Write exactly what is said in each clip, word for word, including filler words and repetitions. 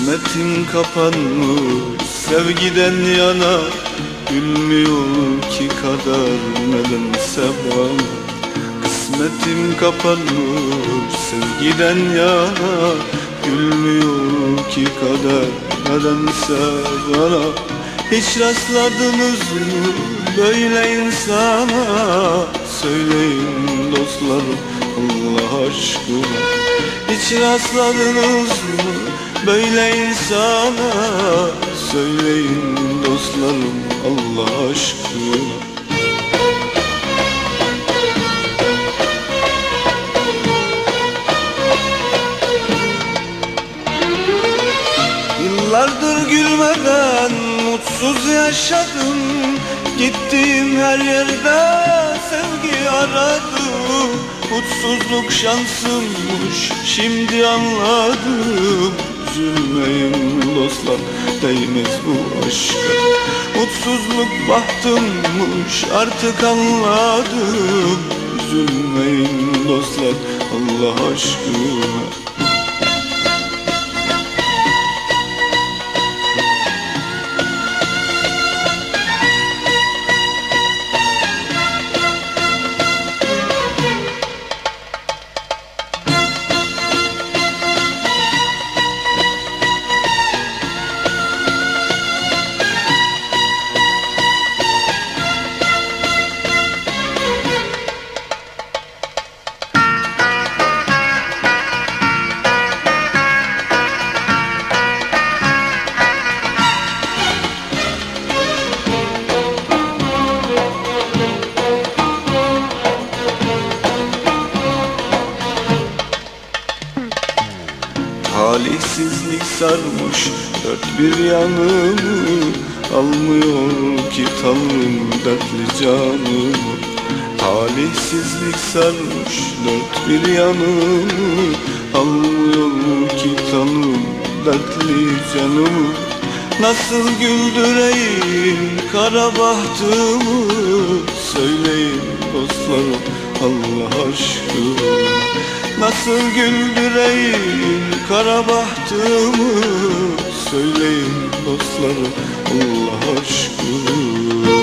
Kısmetim kapanmış sevgiden yana, gülmüyor ki kader nedense bana. Kısmetim kapanmış sevgiden yana, gülmüyor ki kader nedense bana. Hiç rastladınız mı böyle insana? Söyleyin dostlarım Allah aşkına. Hiç rastladınız mı böyle insana? Söyleyin dostlarım Allah aşkına. Yıllardır gülmeden mutsuz yaşadım. Gittiğim her yerde sevgi aradım. Mutsuzluk şansımmış şimdi anladım. Üzülmeyin dostlar değmez bu aşka. Mutsuzluk bahtımmış artık anladım. Üzülmeyin dostlar Allah aşkına. Talihsizlik sarmış dört bir yanımı, almıyor ki Tanrım dertli canımı. Talihsizlik sarmış dört bir yanımı, almıyor ki Tanrım dertli canımı. Nasıl güldüreyim kara bahtımı? Söyleyin dostlarım Allah aşkına. Nasıl güldüreyim kara bahtımı? Söyleyin dostlarım Allah aşkına.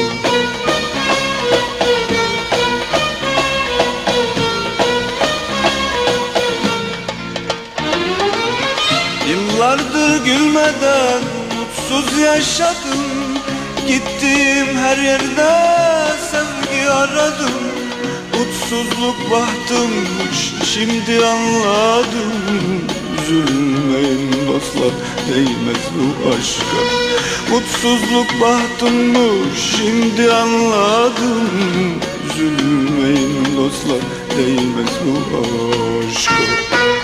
Yıllardır gülmeden mutsuz yaşadım. Gittiğim her yerde sevgi aradım. Mutsuzluk bahtımmış şimdi anladım. Üzülmeyin dostlar değmez bu aşka. Mutsuzluk bahtımmış şimdi anladım. Üzülmeyin dostlar değmez bu aşka.